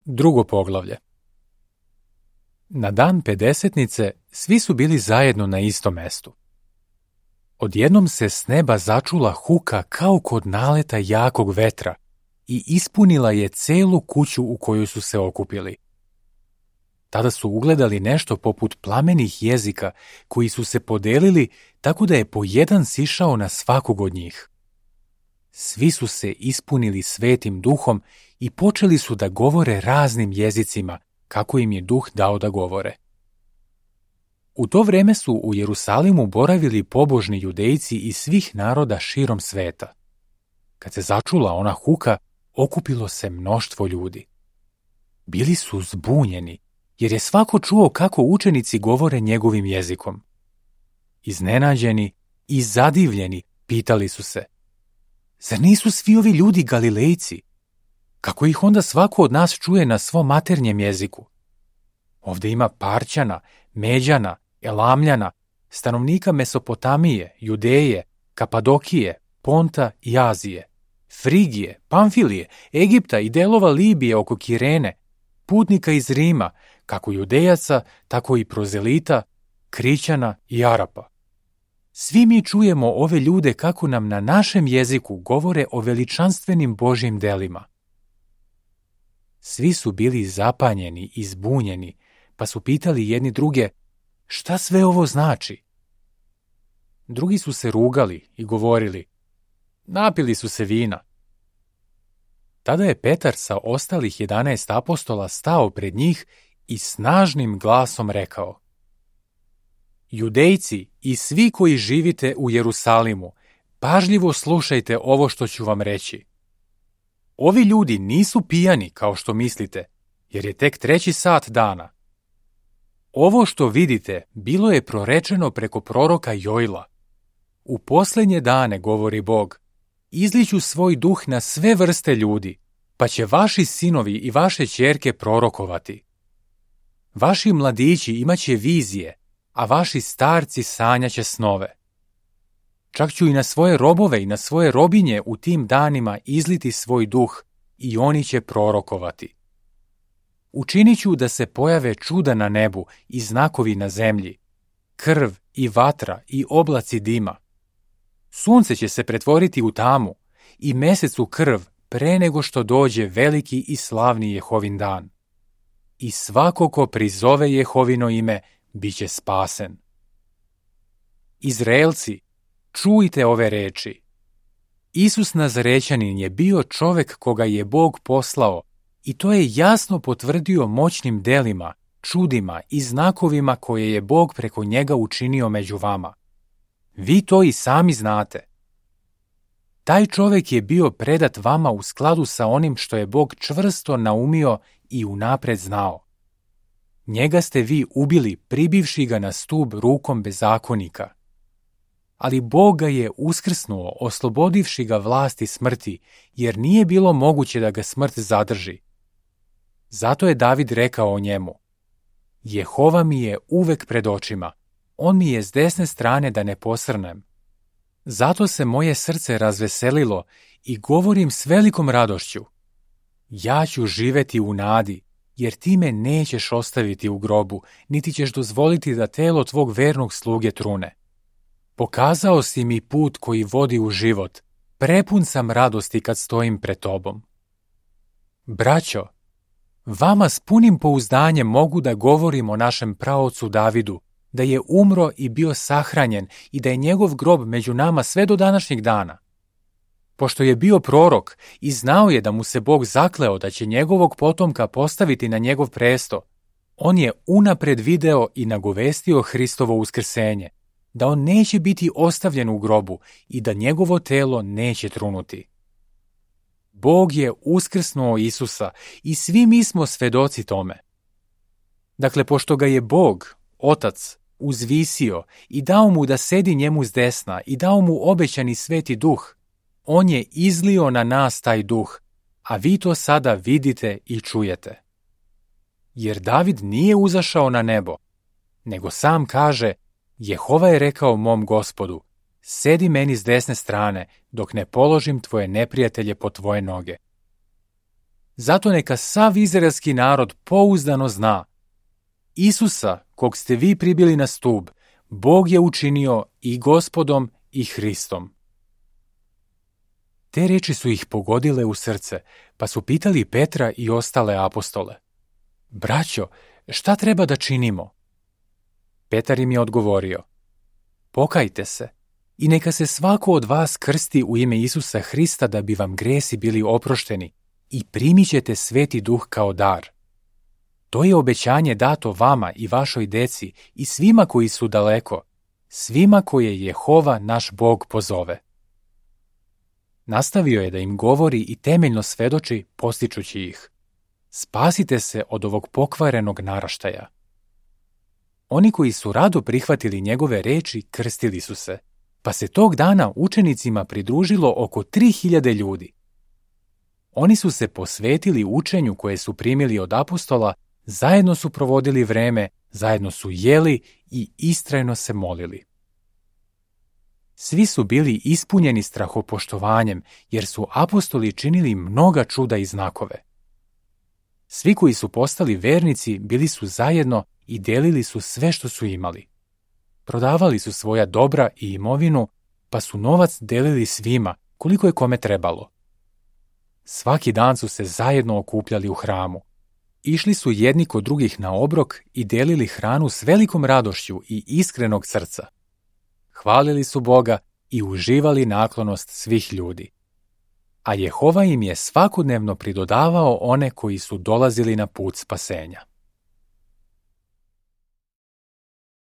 Drugo poglavlje. Na dan Pedesetnice svi su bili zajedno na istom mestu. Odjednom se s neba začula huka kao kod naleta jakog vetra i ispunila je celu kuću u kojoj su se okupili. Tada su ugledali nešto poput plamenih jezika koji su se podelili tako da je po jedan sišao na svakog od njih. Svi su se ispunili Svetim Duhom i počeli su da govore raznim jezicima, kako im je Duh dao da govore. U to vreme su u Jerusalimu boravili pobožni Judejci iz svih naroda širom sveta. Kad se začula ona huka, okupilo se mnoštvo ljudi. Bili su zbunjeni, jer je svako čuo kako učenici govore njegovim jezikom. Iznenađeni i zadivljeni pitali su se: zar nisu svi ovi ljudi Galilejci? Kako ih onda svako od nas čuje na svom maternjem jeziku? Ovde ima Parćana, Međana, Elamljana, stanovnika Mesopotamije, Judeje, Kapadokije, Ponta i Azije, Frigije, Pamfilije, Egipta i delova Libije oko Kirene, putnika iz Rima, kako Judejaca, tako i prozelita, Krićana i Arapa. Svi mi čujemo ove ljude kako nam na našem jeziku govore o veličanstvenim Božjim delima. Svi su bili zapanjeni i zbunjeni, pa su pitali jedni druge: šta sve ovo znači? Drugi su se rugali i govorili: napili su se vina. Tada je Petar sa ostalih 11 apostola stao pred njih i snažnim glasom rekao: Judejci i svi koji živite u Jerusalimu, pažljivo slušajte ovo što ću vam reći. Ovi ljudi nisu pijani kao što mislite, jer je tek 3 sat dana. Ovo što vidite bilo je prorečeno preko proroka Joila. U posljednje dane, govori Bog, izliću svoj duh na sve vrste ljudi, pa će vaši sinovi i vaše ćerke prorokovati. Vaši mladići imaće vizije, a vaši starci sanjaće snove. Čak ću i na svoje robove i na svoje robinje u tim danima izliti svoj duh i oni će prorokovati. Učinit ću da se pojave čuda na nebu i znakovi na zemlji, krv i vatra i oblaci dima. Sunce će se pretvoriti u tamu i mesec u krv pre nego što dođe veliki i slavni Jehovin dan. I svako ko prizove Jehovino ime biće spasen. Izraelci, čujte ove reči. Isus Nazarećanin je bio čovek koga je Bog poslao i to je jasno potvrdio moćnim delima, čudima i znakovima koje je Bog preko njega učinio među vama. Vi to i sami znate. Taj čovek je bio predat vama u skladu sa onim što je Bog čvrsto naumio i unapred znao. Njega ste vi ubili, pribivši ga na stub rukom bezakonika. Ali Bog ga je uskrsnuo, oslobodivši ga vlasti smrti, jer nije bilo moguće da ga smrt zadrži. Zato je David rekao o njemu: Jehova mi je uvek pred očima, on mi je s desne strane da ne posrnem. Zato se moje srce razveselilo i govorim s velikom radošću. Ja ću živeti u nadi, jer ti me nećeš ostaviti u grobu, niti ćeš dozvoliti da telo tvog vernog sluge trune. Pokazao si mi put koji vodi u život, prepun sam radosti kad stojim pred tobom. Braćo, vama s punim pouzdanjem mogu da govorim o našem praocu Davidu, da je umro i bio sahranjen i da je njegov grob među nama sve do današnjeg dana. Pošto je bio prorok i znao je da mu se Bog zakleo da će njegovog potomka postaviti na njegov presto, on je unapred video i nagovestio Hristovo uskrsenje, da on neće biti ostavljen u grobu i da njegovo telo neće trunuti. Bog je uskrsnuo Isusa i svi mi smo svedoci tome. Dakle, pošto ga je Bog, Otac, uzvisio i dao mu da sedi njemu s desna i dao mu obećani Sveti Duh, on je izlio na nas taj duh, a vi to sada vidite i čujete. Jer David nije uzašao na nebo, nego sam kaže: Jehova je rekao mom Gospodu: sedi meni s desne strane, dok ne položim tvoje neprijatelje pod tvoje noge. Zato neka sav izraelski narod pouzdano zna. Isusa, kog ste vi pribili na stub, Bog je učinio i Gospodom i Hristom. Te reči su ih pogodile u srce, pa su pitali Petra i ostale apostole: Braćo, šta treba da činimo? Petar im je odgovorio: Pokajte se i neka se svako od vas krsti u ime Isusa Hrista da bi vam gresi bili oprošteni i primit ćete Sveti Duh kao dar. To je obećanje dato vama i vašoj deci i svima koji su daleko, svima koje Jehova naš Bog pozove. Nastavio je da im govori i temeljno svedoči, postičući ih: Spasite se od ovog pokvarenog naraštaja. Oni koji su rado prihvatili njegove reči krstili su se, pa se tog dana učenicima pridružilo oko 3000 ljudi. Oni su se posvetili učenju koje su primili od apostola, zajedno su provodili vreme, zajedno su jeli i istrajno se molili. Svi su bili ispunjeni strahopoštovanjem, jer su apostoli činili mnoga čuda i znakove. Svi koji su postali vernici bili su zajedno i delili su sve što su imali. Prodavali su svoja dobra i imovinu, pa su novac delili svima, koliko je kome trebalo. Svaki dan su se zajedno okupljali u hramu. Išli su jedni kod drugih na obrok i delili hranu s velikom radošću i iskrenog srca. Hvalili su Boga i uživali naklonost svih ljudi. A Jehova im je svakodnevno pridodavao one koji su dolazili na put spasenja.